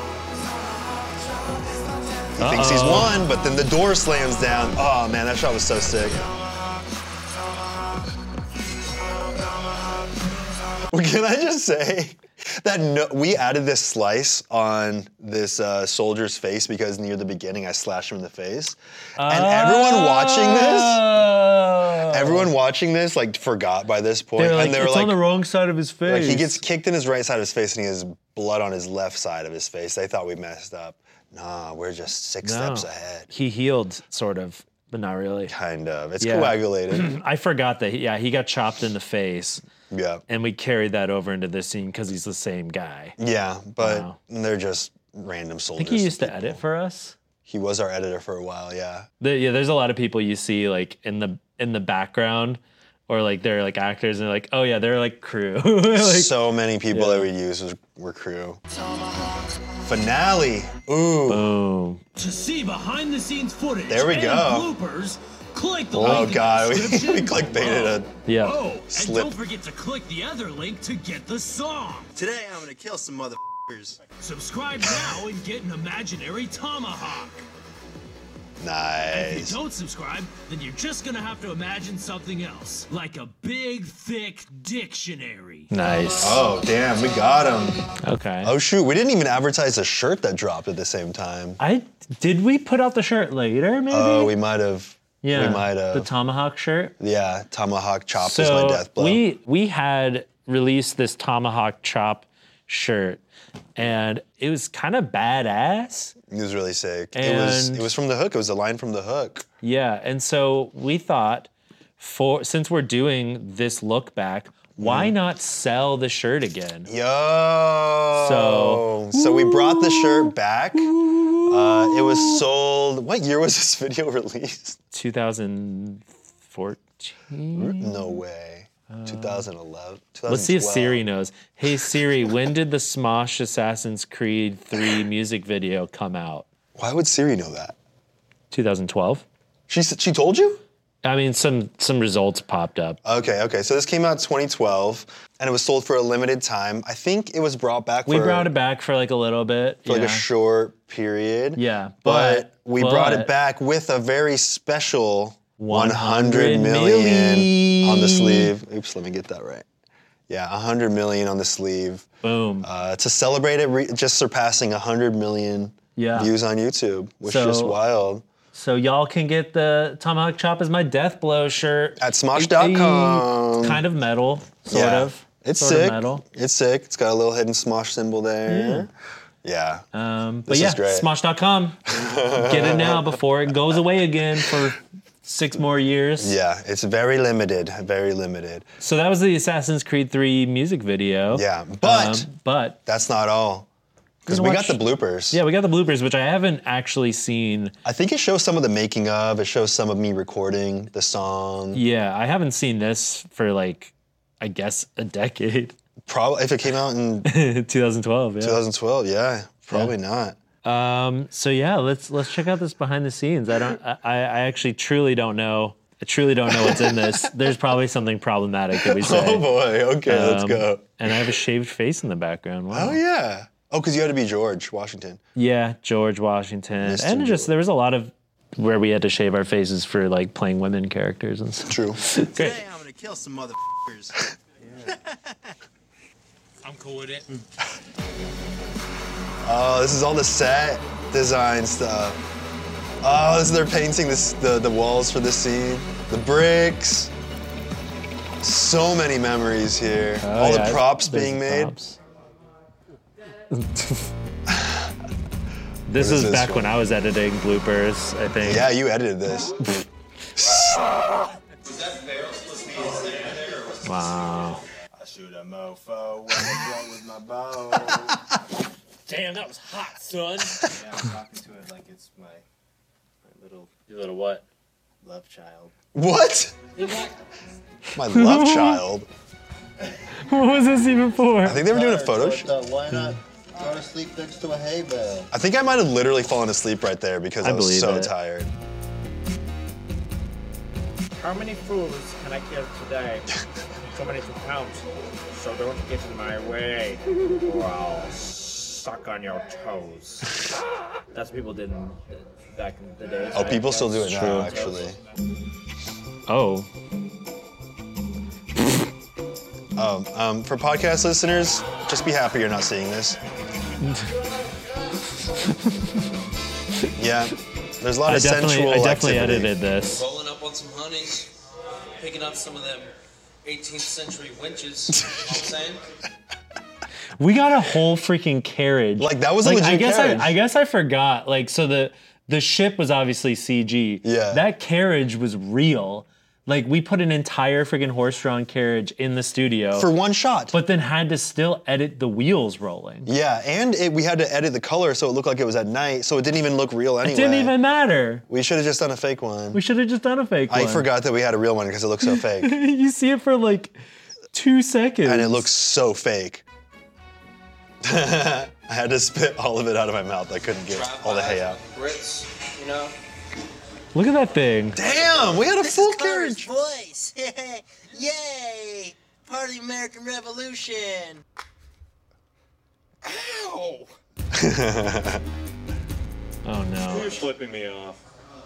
[SPEAKER 4] He thinks he's
[SPEAKER 3] Uh-oh.
[SPEAKER 4] won, but then the door slams down. Oh man, that shot was so sick. Well, can I just say that no, we added this slice on this uh, soldier's face because near the beginning I slashed him in the face, and everyone watching this,
[SPEAKER 3] Oh.
[SPEAKER 4] everyone watching this like forgot by this point,
[SPEAKER 3] They're like,
[SPEAKER 4] and they were
[SPEAKER 3] it's
[SPEAKER 4] like,
[SPEAKER 3] on the wrong side of his face.
[SPEAKER 4] like he gets kicked in his right side of his face and he has blood on his left side of his face. They thought we messed up. Nah, we're just six
[SPEAKER 3] No.
[SPEAKER 4] steps ahead.
[SPEAKER 3] He healed, sort of, but not really.
[SPEAKER 4] Kind of. It's
[SPEAKER 3] Yeah.
[SPEAKER 4] coagulated.
[SPEAKER 3] I forgot that. Yeah, he got chopped in the face,
[SPEAKER 4] Yeah.
[SPEAKER 3] and we carried that over into this scene because he's the same guy.
[SPEAKER 4] Yeah, but
[SPEAKER 3] Wow.
[SPEAKER 4] they're just random
[SPEAKER 3] I
[SPEAKER 4] soldiers.
[SPEAKER 3] think he used to
[SPEAKER 4] people.
[SPEAKER 3] edit for us.
[SPEAKER 4] He was our editor for a while, yeah.
[SPEAKER 3] The, yeah, there's a lot of people you see like in the in the background, or like they're like actors, and they're like, oh yeah, they're like crew. like,
[SPEAKER 4] so many people
[SPEAKER 3] yeah.
[SPEAKER 4] that we used was, were crew. Finale. Ooh.
[SPEAKER 3] boom.
[SPEAKER 5] To see behind the scenes footage
[SPEAKER 4] There we
[SPEAKER 5] and
[SPEAKER 4] go.
[SPEAKER 5] bloopers, click the
[SPEAKER 4] Oh
[SPEAKER 5] link in the
[SPEAKER 4] god, we,
[SPEAKER 5] description
[SPEAKER 4] we clickbaited
[SPEAKER 5] below.
[SPEAKER 4] it.
[SPEAKER 3] Yeah.
[SPEAKER 5] Oh, and
[SPEAKER 4] Slip.
[SPEAKER 5] don't forget to click the other link to get the song.
[SPEAKER 6] Today I'm gonna kill some motherfuckers.
[SPEAKER 5] Subscribe now and get an imaginary tomahawk. If
[SPEAKER 4] Nice.
[SPEAKER 5] you don't subscribe, then you're just gonna have to imagine something else, like a big, thick dictionary.
[SPEAKER 3] Nice.
[SPEAKER 4] Oh damn, we got him.
[SPEAKER 3] Okay.
[SPEAKER 4] Oh shoot, we didn't even advertise a shirt that dropped at the same time.
[SPEAKER 3] I did we put out the shirt later? Maybe.
[SPEAKER 4] Oh, we might have.
[SPEAKER 3] Yeah,
[SPEAKER 4] we might have.
[SPEAKER 3] the tomahawk shirt.
[SPEAKER 4] Yeah, tomahawk chop
[SPEAKER 3] So
[SPEAKER 4] is my death blow.
[SPEAKER 3] we we had released this tomahawk chop shirt, and it was kind of badass.
[SPEAKER 4] It was really sick. It was
[SPEAKER 3] And-
[SPEAKER 4] it was from the hook. It was a line from the hook.
[SPEAKER 3] Yeah, and so we thought, for since we're doing this look back, why
[SPEAKER 4] Mm.
[SPEAKER 3] not sell the shirt again?
[SPEAKER 4] Yo.
[SPEAKER 3] So-
[SPEAKER 4] so we brought the shirt back. Uh, it was sold. What year was this video released?
[SPEAKER 3] two thousand fourteen.
[SPEAKER 4] No way. twenty eleven.
[SPEAKER 3] Let's see if Siri knows. Hey Siri, when did the Smosh Assassin's Creed three music video come out?
[SPEAKER 4] Why would Siri know that?
[SPEAKER 3] twenty twelve.
[SPEAKER 4] She s- she told you?
[SPEAKER 3] I mean, some some results popped up.
[SPEAKER 4] Okay, okay. So this came out twenty twelve, and it was sold for a limited time. I think it was brought back.
[SPEAKER 3] We
[SPEAKER 4] for,
[SPEAKER 3] brought it back for like a little bit.
[SPEAKER 4] for like
[SPEAKER 3] yeah.
[SPEAKER 4] a short period.
[SPEAKER 3] Yeah,
[SPEAKER 4] but,
[SPEAKER 3] but-
[SPEAKER 4] we brought it
[SPEAKER 3] but-
[SPEAKER 4] back with a very special one
[SPEAKER 3] one
[SPEAKER 4] hundred
[SPEAKER 3] hundred
[SPEAKER 4] million on the
[SPEAKER 3] milli.
[SPEAKER 4] sleeve. Oops, let me get that right. Yeah, one hundred million on the sleeve.
[SPEAKER 3] Boom.
[SPEAKER 4] Uh, to celebrate it, re- just surpassing one hundred million
[SPEAKER 3] Yeah.
[SPEAKER 4] views on YouTube, which
[SPEAKER 3] So-
[SPEAKER 4] is just wild.
[SPEAKER 3] So y'all can get the Tomahawk Chop as my Death Blow shirt.
[SPEAKER 4] At smosh dot com.
[SPEAKER 3] Kind of metal, sort
[SPEAKER 4] Yeah.
[SPEAKER 3] of.
[SPEAKER 4] It's
[SPEAKER 3] sort
[SPEAKER 4] sick.
[SPEAKER 3] Of metal.
[SPEAKER 4] It's sick. It's got a little hidden Smosh symbol there. Yeah.
[SPEAKER 3] Um, but
[SPEAKER 4] This
[SPEAKER 3] yeah,
[SPEAKER 4] is great.
[SPEAKER 3] smosh dot com. Get it now before it goes away again for six more years.
[SPEAKER 4] Yeah, it's very limited. Very limited.
[SPEAKER 3] So that was the Assassin's Creed three music video.
[SPEAKER 4] Yeah, but
[SPEAKER 3] Um, but
[SPEAKER 4] that's not all. Because
[SPEAKER 3] Gonna
[SPEAKER 4] we
[SPEAKER 3] watch-
[SPEAKER 4] got the bloopers.
[SPEAKER 3] yeah, we got the bloopers, which I haven't actually seen.
[SPEAKER 4] I think it shows some of the making of. It shows some of me recording the song.
[SPEAKER 3] Yeah, I haven't seen this for like, I guess a decade.
[SPEAKER 4] Probably if it came out in
[SPEAKER 3] twenty twelve. Yeah.
[SPEAKER 4] twenty twelve, yeah, probably not.
[SPEAKER 3] Um, so yeah, let's let's check out this behind the scenes. I don't. I, I actually truly don't know. I truly don't know what's in this. There's probably something problematic that we say.
[SPEAKER 4] Oh boy, okay, let's
[SPEAKER 3] Um,
[SPEAKER 4] go.
[SPEAKER 3] And I have a shaved face in the background. Wow.
[SPEAKER 4] Oh yeah. Oh, because you had to be George Washington.
[SPEAKER 3] Yeah, George Washington,
[SPEAKER 4] Mister
[SPEAKER 3] and just
[SPEAKER 4] George.
[SPEAKER 3] there was a lot of where we had to shave our faces for like playing women characters and stuff.
[SPEAKER 4] True.
[SPEAKER 3] Great.
[SPEAKER 7] Today I'm gonna kill some motherfuckers.
[SPEAKER 5] I'm cool with it.
[SPEAKER 4] Oh, this is all the set design stuff. Oh, this is they're painting this the, the walls for this scene. The bricks. So many memories here.
[SPEAKER 3] Oh,
[SPEAKER 4] all
[SPEAKER 3] yeah,
[SPEAKER 4] the props
[SPEAKER 3] there's
[SPEAKER 4] being
[SPEAKER 3] the
[SPEAKER 4] made.
[SPEAKER 3] props. this
[SPEAKER 4] What
[SPEAKER 3] is
[SPEAKER 4] is this
[SPEAKER 3] back
[SPEAKER 4] from?
[SPEAKER 3] when I was editing bloopers, I think.
[SPEAKER 4] Yeah, you edited this.
[SPEAKER 3] Wow.
[SPEAKER 7] I shoot a mofo when I blow with my bow.
[SPEAKER 5] Damn, that was hot, son.
[SPEAKER 7] Yeah, I'm talking to it like it's my, my little
[SPEAKER 3] You little what?
[SPEAKER 7] love child.
[SPEAKER 4] What? My love child.
[SPEAKER 3] What was this even for?
[SPEAKER 4] I think they were doing a photo shoot.
[SPEAKER 7] So why not go to sleep next to a hay bale?
[SPEAKER 4] I think I might have literally fallen asleep right there because I,
[SPEAKER 3] I
[SPEAKER 4] was
[SPEAKER 3] believe
[SPEAKER 4] so
[SPEAKER 3] it.
[SPEAKER 4] tired.
[SPEAKER 8] How many fools can I kill today? So many to count. So don't get in my way, or I'll suck on your toes. That's what people did in, back in the day.
[SPEAKER 4] Oh, people still do it
[SPEAKER 3] True.
[SPEAKER 4] now, actually.
[SPEAKER 3] Oh.
[SPEAKER 4] Um, um, for podcast listeners, just be happy you're not seeing this. Yeah, there's a lot
[SPEAKER 3] I
[SPEAKER 4] of
[SPEAKER 3] definitely,
[SPEAKER 4] sensual
[SPEAKER 3] I definitely
[SPEAKER 4] activity.
[SPEAKER 3] edited this.
[SPEAKER 9] Rolling up on some honeys, picking up some of them eighteenth century winches. You know what I'm saying?
[SPEAKER 3] We got a whole freaking carriage.
[SPEAKER 4] Like, that was a
[SPEAKER 3] like,
[SPEAKER 4] legit
[SPEAKER 3] I guess
[SPEAKER 4] carriage.
[SPEAKER 3] I, I guess I forgot. Like, so the the ship was obviously C G.
[SPEAKER 4] Yeah.
[SPEAKER 3] That carriage was real. Like, we put an entire freaking horse-drawn carriage in the studio,
[SPEAKER 4] For one shot.
[SPEAKER 3] but then had to still edit the wheels rolling.
[SPEAKER 4] Yeah, and it, we had to edit the color so it looked like it was at night, so it didn't even look real anyway.
[SPEAKER 3] It didn't even matter.
[SPEAKER 4] We should have just done a fake one.
[SPEAKER 3] We should have just done a fake
[SPEAKER 4] I
[SPEAKER 3] one.
[SPEAKER 4] forgot that we had a real one because it looked so fake.
[SPEAKER 3] You see it for like two seconds.
[SPEAKER 4] And it looks so fake. I had to spit all of it out of my mouth. I couldn't get all the hay out.
[SPEAKER 9] Brits, you know?
[SPEAKER 3] Look at that thing.
[SPEAKER 4] Damn, we had a
[SPEAKER 7] This
[SPEAKER 4] full
[SPEAKER 7] is Carter's
[SPEAKER 4] carriage.
[SPEAKER 7] voice. Yay! Part of the American Revolution. Ow!
[SPEAKER 3] Oh no.
[SPEAKER 8] You're flipping me off.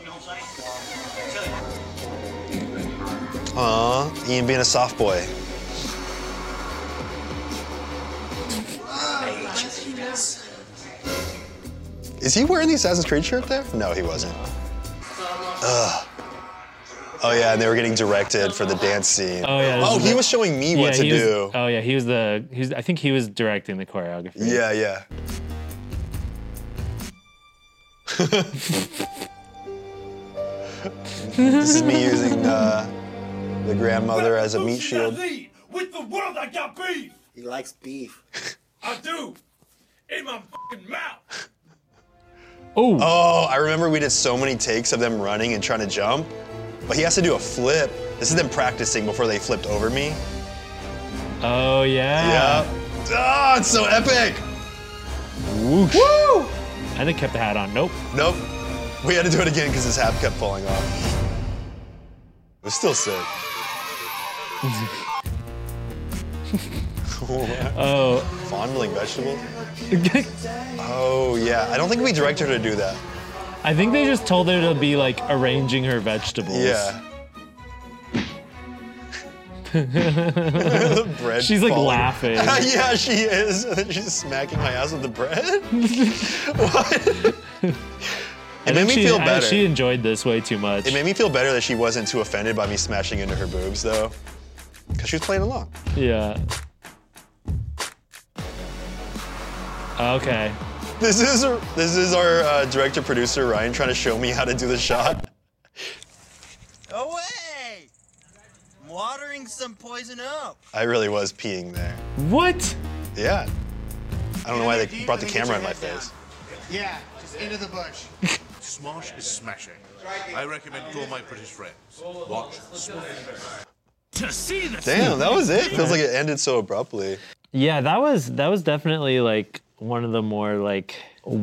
[SPEAKER 4] Aw, Ian being a soft boy. Is he wearing the Assassin's Creed shirt there? No, he wasn't. Ugh. Oh yeah, and they were getting directed for the dance scene.
[SPEAKER 3] Oh yeah.
[SPEAKER 4] Oh, he
[SPEAKER 3] the,
[SPEAKER 4] was showing me what
[SPEAKER 3] yeah,
[SPEAKER 4] to
[SPEAKER 3] he was,
[SPEAKER 4] do.
[SPEAKER 3] Oh yeah, he was the. He was, I think he was directing the choreography.
[SPEAKER 4] Yeah, yeah. This is me using uh, the grandmother as a meat shield.
[SPEAKER 6] With the world, I got beef.
[SPEAKER 7] He likes beef.
[SPEAKER 6] I do. In my fucking mouth.
[SPEAKER 3] Oh.
[SPEAKER 4] Oh, I remember we did so many takes of them running and trying to jump, but he has to do a flip. This is them practicing before they flipped over me.
[SPEAKER 3] Oh yeah.
[SPEAKER 4] Yeah. Oh, it's so epic.
[SPEAKER 3] Whoosh.
[SPEAKER 4] Woo!
[SPEAKER 3] And they kept the hat on. Nope.
[SPEAKER 4] Nope. We had to do it again because his hat kept falling off. It was still sick.
[SPEAKER 3] Oh.
[SPEAKER 4] Fondling vegetables? Oh, yeah. I don't think we directed her to do that.
[SPEAKER 3] I think they just told her to be like arranging her vegetables.
[SPEAKER 4] Yeah. Bread
[SPEAKER 3] She's like
[SPEAKER 4] falling.
[SPEAKER 3] laughing.
[SPEAKER 4] Yeah, she is. And then she's smacking my ass with the bread. What? It
[SPEAKER 3] I
[SPEAKER 4] made
[SPEAKER 3] think
[SPEAKER 4] me
[SPEAKER 3] she,
[SPEAKER 4] feel
[SPEAKER 3] I-
[SPEAKER 4] better.
[SPEAKER 3] she enjoyed this way too much.
[SPEAKER 4] It made me feel better that she wasn't too offended by me smashing into her boobs, though. Because she was playing along.
[SPEAKER 3] Yeah. Okay.
[SPEAKER 4] This is this is our uh, director producer Ryan trying to show me how to do the shot.
[SPEAKER 7] Away! I'm watering some poison up.
[SPEAKER 4] I really was peeing there.
[SPEAKER 3] What?
[SPEAKER 4] Yeah. I don't know why they brought the camera in my face.
[SPEAKER 10] Yeah, just into the bush.
[SPEAKER 11] Smosh is smashing. I recommend to all my British friends. Watch Smosh.
[SPEAKER 5] To see the
[SPEAKER 4] Damn, that was it. Feels like it ended so abruptly.
[SPEAKER 3] Yeah, that was that was definitely like one of the more like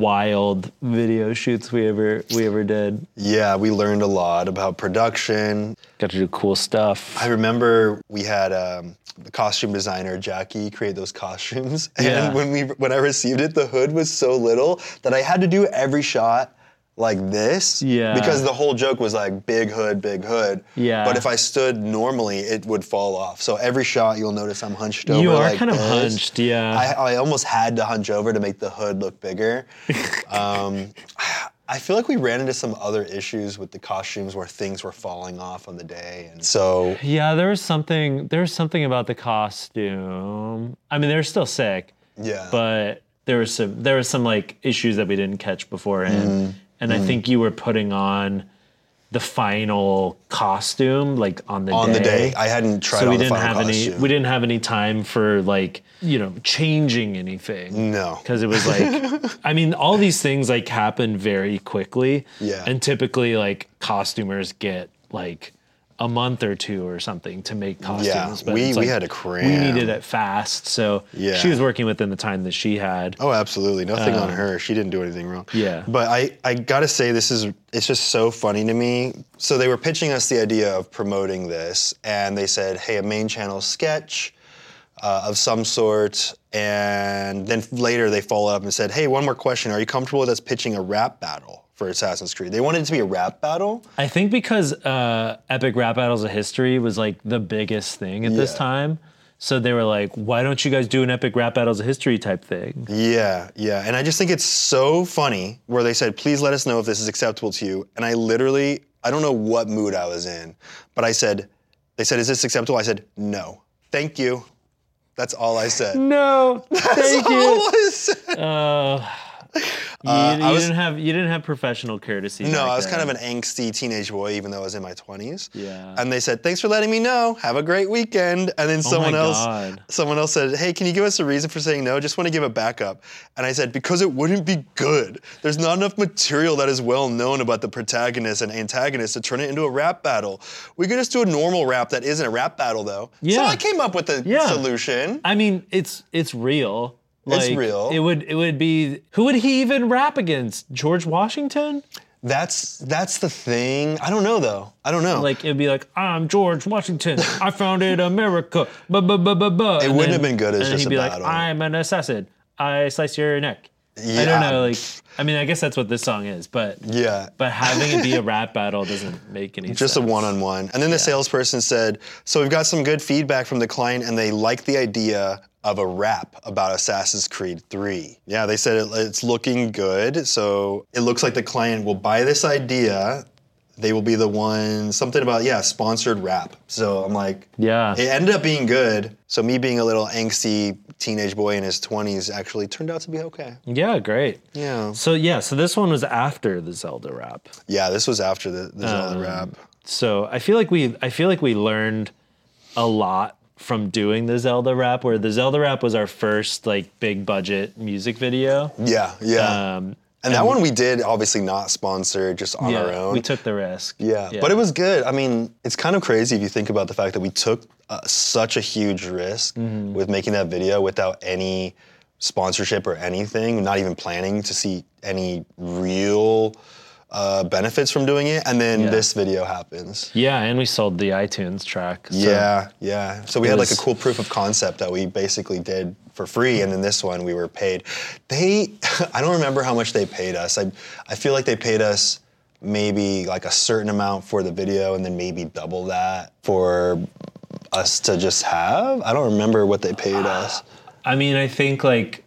[SPEAKER 3] wild video shoots we ever we ever did.
[SPEAKER 4] Yeah, we learned a lot about production.
[SPEAKER 3] Got to do cool stuff.
[SPEAKER 4] I remember we had um, the costume designer Jackie create those costumes, and
[SPEAKER 3] Yeah.
[SPEAKER 4] when we when I received it, the hood was so little that I had to do every shot like this.
[SPEAKER 3] Yeah.
[SPEAKER 4] Because the whole joke was like big hood, big hood.
[SPEAKER 3] Yeah.
[SPEAKER 4] But if I stood normally, it would fall off. So every shot, you'll notice I'm hunched over.
[SPEAKER 3] You are
[SPEAKER 4] like
[SPEAKER 3] kind of
[SPEAKER 4] this.
[SPEAKER 3] hunched, yeah.
[SPEAKER 4] I, I almost had to hunch over to make the hood look bigger. um, I feel like we ran into some other issues with the costumes where things were falling off on the day, and so
[SPEAKER 3] Yeah, there was something there was something about the costume. I mean, they were still sick.
[SPEAKER 4] Yeah.
[SPEAKER 3] But there was some there was some like issues that we didn't catch beforehand.
[SPEAKER 4] Mhm.
[SPEAKER 3] And I
[SPEAKER 4] Mhm.
[SPEAKER 3] think you were putting on the final costume like on the
[SPEAKER 4] On
[SPEAKER 3] day.
[SPEAKER 4] the day. I hadn't tried
[SPEAKER 3] so
[SPEAKER 4] on
[SPEAKER 3] we
[SPEAKER 4] the
[SPEAKER 3] didn't
[SPEAKER 4] final
[SPEAKER 3] have
[SPEAKER 4] costume.
[SPEAKER 3] any we didn't have any time for like, you know, changing anything.
[SPEAKER 4] No.
[SPEAKER 3] Because it was like I mean, all these things like happen very quickly.
[SPEAKER 4] Yeah.
[SPEAKER 3] And typically like costumers get like a month or two or something to make costumes.
[SPEAKER 4] Yeah,
[SPEAKER 3] but
[SPEAKER 4] we-
[SPEAKER 3] it's
[SPEAKER 4] we
[SPEAKER 3] like,
[SPEAKER 4] had to
[SPEAKER 3] We
[SPEAKER 4] cram.
[SPEAKER 3] needed it fast. So
[SPEAKER 4] Yeah.
[SPEAKER 3] she was working within the time that she had.
[SPEAKER 4] Oh, absolutely. Nothing on
[SPEAKER 3] Um,
[SPEAKER 4] her. She didn't do anything wrong.
[SPEAKER 3] Yeah.
[SPEAKER 4] But I, I gotta say, this is, it's just so funny to me. So they were pitching us the idea of promoting this, and they said, hey, a main channel sketch uh, of some sort. And then later they follow up and said, hey, one more question. Are you comfortable with us pitching a rap battle for Assassin's Creed? They wanted it to be a rap battle.
[SPEAKER 3] I think because uh, Epic Rap Battles of History was like the biggest thing at this
[SPEAKER 4] Yeah.
[SPEAKER 3] time. So they were like, why don't you guys do an Epic Rap Battles of History type thing?
[SPEAKER 4] Yeah, yeah. And I just think it's so funny where they said, please let us know if this is acceptable to you. And I literally, I don't know what mood I was in, but I said, they said, is this acceptable? I said, no. Thank you. That's all I said.
[SPEAKER 3] No,
[SPEAKER 4] That's
[SPEAKER 3] thank
[SPEAKER 4] all
[SPEAKER 3] you.
[SPEAKER 4] I said.
[SPEAKER 3] Uh, you
[SPEAKER 4] Uh,
[SPEAKER 3] you
[SPEAKER 4] I was-
[SPEAKER 3] didn't have you didn't have professional courtesy.
[SPEAKER 4] No,
[SPEAKER 3] back
[SPEAKER 4] I was kind of
[SPEAKER 3] then.
[SPEAKER 4] an angsty teenage boy, even though I was in my twenties.
[SPEAKER 3] Yeah.
[SPEAKER 4] And they said, thanks for letting me know. Have a great weekend. And then
[SPEAKER 3] Oh
[SPEAKER 4] someone
[SPEAKER 3] my
[SPEAKER 4] else
[SPEAKER 3] God.
[SPEAKER 4] someone else said, hey, can you give us a reason for saying no? Just want to give a backup. And I said, because it wouldn't be good. There's not enough material that is well known about the protagonist and antagonist to turn it into a rap battle. We could just do a normal rap that isn't a rap battle, though. So
[SPEAKER 3] Yeah.
[SPEAKER 4] I came up with the
[SPEAKER 3] Yeah.
[SPEAKER 4] solution.
[SPEAKER 3] I mean, it's it's real.
[SPEAKER 4] It's
[SPEAKER 3] Like,
[SPEAKER 4] real.
[SPEAKER 3] It would it would be who would he even rap against? George Washington?
[SPEAKER 4] That's that's the thing. I don't know, though. I don't know.
[SPEAKER 3] Like it'd be like, I'm George Washington. I founded America. Buh, buh, buh, buh, buh.
[SPEAKER 4] It
[SPEAKER 3] And
[SPEAKER 4] wouldn't
[SPEAKER 3] then-
[SPEAKER 4] have been good as
[SPEAKER 3] and
[SPEAKER 4] just
[SPEAKER 3] he'd
[SPEAKER 4] a
[SPEAKER 3] be
[SPEAKER 4] battle.
[SPEAKER 3] like, I'm an assassin. I slice your neck. I
[SPEAKER 4] Yeah.
[SPEAKER 3] don't know. Like, I mean, I guess that's what this song is, but
[SPEAKER 4] Yeah.
[SPEAKER 3] but having it be a rap battle doesn't make any
[SPEAKER 4] Just
[SPEAKER 3] sense.
[SPEAKER 4] a one-on-one. And then the salesperson said, so we've got some good feedback from the client and they like the idea of a rap about Assassin's Creed three. Yeah, they said it, it's looking good. So it looks like the client will buy this idea. they will be the ones, something about, yeah, sponsored rap. So I'm like,
[SPEAKER 3] yeah.
[SPEAKER 4] It ended up being good. So me being a little angsty teenage boy in his twenties actually turned out to be okay.
[SPEAKER 3] Yeah, great.
[SPEAKER 4] Yeah.
[SPEAKER 3] So yeah, so this one was after the Zelda rap.
[SPEAKER 4] Yeah, this was after the, the Zelda
[SPEAKER 3] Um,
[SPEAKER 4] rap.
[SPEAKER 3] So I feel like we I feel like we learned a lot from doing the Zelda rap, where the Zelda rap was our first like big budget music video.
[SPEAKER 4] Yeah, yeah.
[SPEAKER 3] Um,
[SPEAKER 4] and that one we did obviously not sponsored, just on
[SPEAKER 3] yeah,
[SPEAKER 4] our own.
[SPEAKER 3] we took the risk.
[SPEAKER 4] Yeah,
[SPEAKER 3] Yeah.
[SPEAKER 4] but it was good. I mean, it's kind of crazy if you think about the fact that we took uh, such a huge risk
[SPEAKER 3] Mm-hmm.
[SPEAKER 4] with making that video without any sponsorship or anything, not even planning to see any real uh, benefits from doing it, and then
[SPEAKER 3] Yeah.
[SPEAKER 4] this video happens.
[SPEAKER 3] Yeah, and we sold the iTunes track. So
[SPEAKER 4] yeah, yeah. So we
[SPEAKER 3] it
[SPEAKER 4] had like
[SPEAKER 3] was-
[SPEAKER 4] a cool proof of concept that we basically did for free, and then this one we were paid. They, I don't remember how much they paid us. I, I feel like they paid us maybe like a certain amount for the video, and then maybe double that for us to just have. I don't remember what they paid us.
[SPEAKER 3] I mean, I think like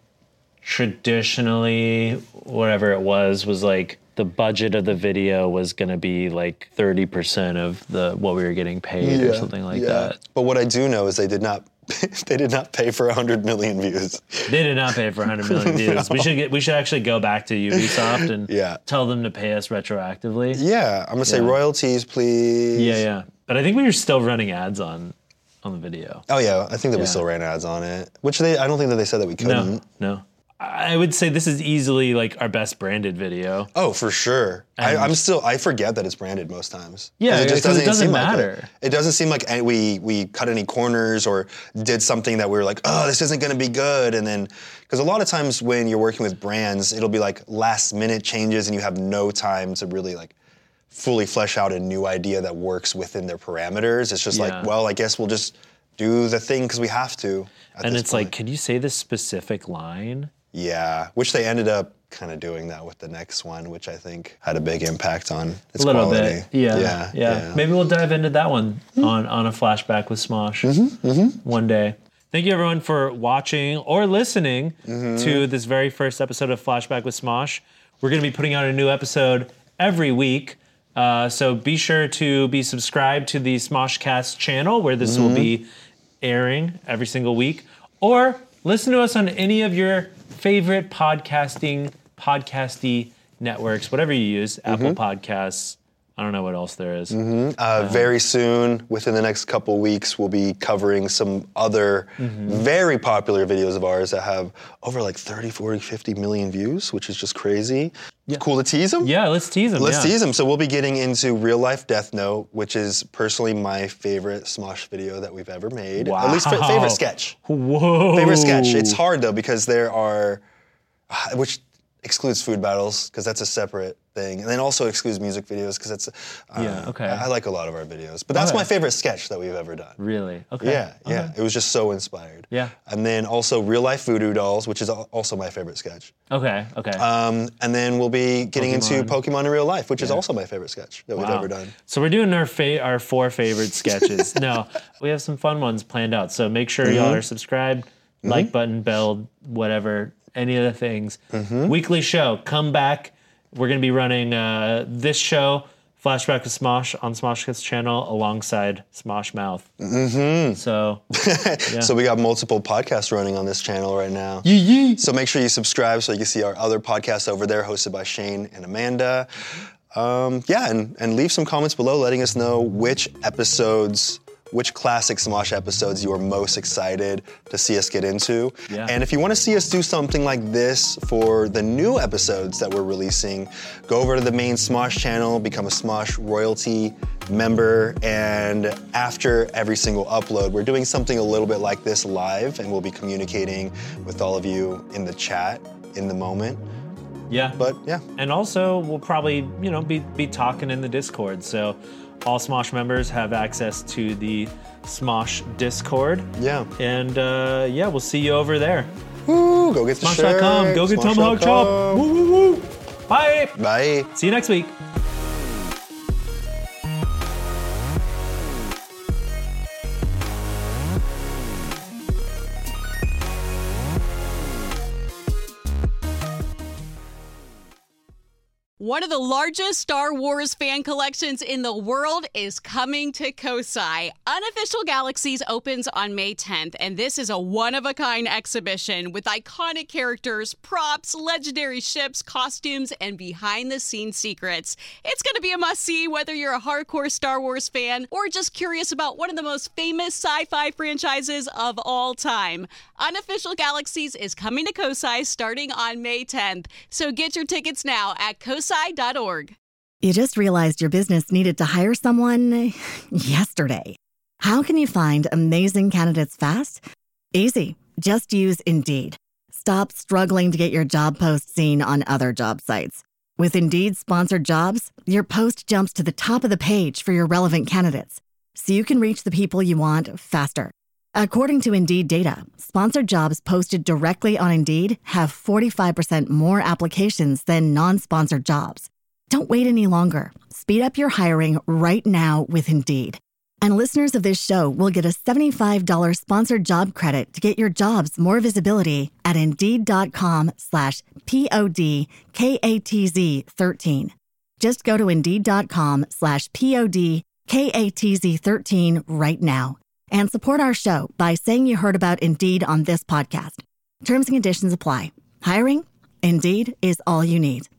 [SPEAKER 3] traditionally, whatever it was, was like the budget of the video was going to be like thirty percent of the what we were getting paid or something like
[SPEAKER 4] yeah.
[SPEAKER 3] that.
[SPEAKER 4] But what I do know is they did not. They did not pay for one hundred million views.
[SPEAKER 3] They did not pay for one hundred million views. We should get. We should actually go back to Ubisoft and
[SPEAKER 4] Yeah.
[SPEAKER 3] tell them to pay us retroactively.
[SPEAKER 4] Yeah, I'm gonna say
[SPEAKER 3] Yeah.
[SPEAKER 4] royalties, please.
[SPEAKER 3] Yeah, yeah. But I think we were still running ads on on the video.
[SPEAKER 4] Oh yeah, I think that we
[SPEAKER 3] Yeah.
[SPEAKER 4] still ran ads on it, which they. I don't think that they said that we couldn't.
[SPEAKER 3] No, no. I would say this is easily like our best branded video.
[SPEAKER 4] Oh, for sure. I,
[SPEAKER 3] And-
[SPEAKER 4] I'm still. I forget that it's branded most times.
[SPEAKER 3] Yeah,
[SPEAKER 4] 'Cause
[SPEAKER 3] because it
[SPEAKER 4] even
[SPEAKER 3] doesn't
[SPEAKER 4] seem like
[SPEAKER 3] matter.
[SPEAKER 4] it. It doesn't seem like any, we we cut any corners or did something that we were like, oh, this isn't going to be good, and then because a lot of times when you're working with brands, it'll be like last minute changes, and you have no time to really like fully flesh out a new idea that works within their parameters. It's just
[SPEAKER 3] Yeah.
[SPEAKER 4] like, well, I guess we'll just do the thing because we have to. at
[SPEAKER 3] And
[SPEAKER 4] this
[SPEAKER 3] it's
[SPEAKER 4] point.
[SPEAKER 3] like, could you say this specific line?
[SPEAKER 4] Yeah, which they ended up kind of doing that with the next one, which I think had a big impact on its
[SPEAKER 3] a little
[SPEAKER 4] quality.
[SPEAKER 3] bit. Yeah,
[SPEAKER 4] yeah,
[SPEAKER 3] yeah. Maybe we'll dive into that one on, on a flashback with Smosh one day. Thank you everyone for watching or listening to this very first episode of Flashback with Smosh. We're going to be putting out a new episode every week. Uh, so be sure to be subscribed to the Smoshcast channel where this will be airing every single week. Or listen to us on any of your favorite podcasting, podcasty networks, whatever you use, Apple Podcasts. I don't know what else there is.
[SPEAKER 4] Uh, very soon, within the next couple weeks, we'll be covering some other very popular videos of ours that have over like thirty, forty, fifty million views, which is just crazy. Cool to tease them?
[SPEAKER 3] Yeah, let's tease them.
[SPEAKER 4] Let's
[SPEAKER 3] yeah.
[SPEAKER 4] tease them. So we'll be getting into Real Life Death Note, which is personally my favorite Smosh video that we've ever made. At least fa-
[SPEAKER 3] Wow.
[SPEAKER 4] favorite sketch.
[SPEAKER 3] Whoa.
[SPEAKER 4] Favorite sketch. It's hard though because there are, which excludes food battles because that's a separate thing, and then also excludes music videos because that's. Uh,
[SPEAKER 3] Yeah, okay.
[SPEAKER 4] I, I like a lot of our videos, but that's
[SPEAKER 3] Okay.
[SPEAKER 4] my favorite sketch that we've ever done.
[SPEAKER 3] Really? Okay.
[SPEAKER 4] Yeah, yeah.
[SPEAKER 3] Okay.
[SPEAKER 4] It was just so inspired.
[SPEAKER 3] Yeah.
[SPEAKER 4] And then also Real Life Voodoo Dolls, which is al- also my favorite sketch.
[SPEAKER 3] Okay. Okay.
[SPEAKER 4] Um, and then we'll be getting into
[SPEAKER 3] Pokemon.
[SPEAKER 4] Pokemon in Real Life, which is also my favorite sketch that we've
[SPEAKER 3] Wow.
[SPEAKER 4] ever done.
[SPEAKER 3] So we're doing our fa- our four favorite sketches. No, we have some fun ones planned out. So make sure y'all
[SPEAKER 4] Mm-hmm.
[SPEAKER 3] are subscribed, like button, bell, whatever, any of the things.
[SPEAKER 4] Mm-hmm.
[SPEAKER 3] Weekly show, come back. We're gonna be running uh, this show, Flashback with Smosh, on Smoshcast channel alongside Smosh Mouth. Mm-hmm. So, yeah.
[SPEAKER 4] So we got multiple podcasts running on this channel right now.
[SPEAKER 3] Yee yee.
[SPEAKER 4] So make sure you subscribe so you can see our other podcasts over there hosted by Shane and Amanda. Um, yeah, and, and leave some comments below letting us know which episodes, which classic Smosh episodes you are most excited to see us get into.
[SPEAKER 3] Yeah.
[SPEAKER 4] And if you want to see us do something like this for the new episodes that we're releasing, go over to the main Smosh channel, become a Smosh royalty member, and after every single upload, we're doing something a little bit like this live, and we'll be communicating with all of you in the chat in the moment.
[SPEAKER 3] Yeah.
[SPEAKER 4] But yeah.
[SPEAKER 3] And also, we'll probably, you know, be, be talking in the Discord. So all Smosh members have access to the Smosh Discord.
[SPEAKER 4] Yeah.
[SPEAKER 3] And uh, yeah, we'll see you over there.
[SPEAKER 4] Woo, go get the
[SPEAKER 3] Smosh
[SPEAKER 4] shirt.
[SPEAKER 3] dot com. Go get
[SPEAKER 4] Smosh
[SPEAKER 3] Tomahawk
[SPEAKER 4] dot
[SPEAKER 3] Chop.
[SPEAKER 4] com.
[SPEAKER 3] Woo, woo, woo. Bye.
[SPEAKER 4] Bye.
[SPEAKER 3] See you next week.
[SPEAKER 1] One of the largest Star Wars fan collections in the world is coming to Kosai. Unofficial Galaxies opens on May tenth, and this is a one-of-a-kind exhibition with iconic characters, props, legendary ships, costumes, and behind-the-scenes secrets. It's going to be a must-see whether you're a hardcore Star Wars fan or just curious about one of the most famous sci-fi franchises of all time. Unofficial Galaxies is coming to Kosai starting on May tenth, so get your tickets now at kosai dot org.
[SPEAKER 2] You just realized your business needed to hire someone yesterday. How can you find amazing candidates fast? Easy. Just use Indeed. Stop struggling to get your job post seen on other job sites. With Indeed sponsored jobs, your post jumps to the top of the page for your relevant candidates, so you can reach the people you want faster. According to Indeed data, sponsored jobs posted directly on Indeed have forty-five percent more applications than non-sponsored jobs. Don't wait any longer. Speed up your hiring right now with Indeed. And listeners of this show will get a seventy-five dollars sponsored job credit to get your jobs more visibility at Indeed.com slash P-O-D-K-A-T-Z 13. Just go to Indeed.com slash P-O-D-K-A-T-Z 13 right now. And support our show by saying you heard about Indeed on this podcast. Terms and conditions apply. Hiring? Indeed is all you need.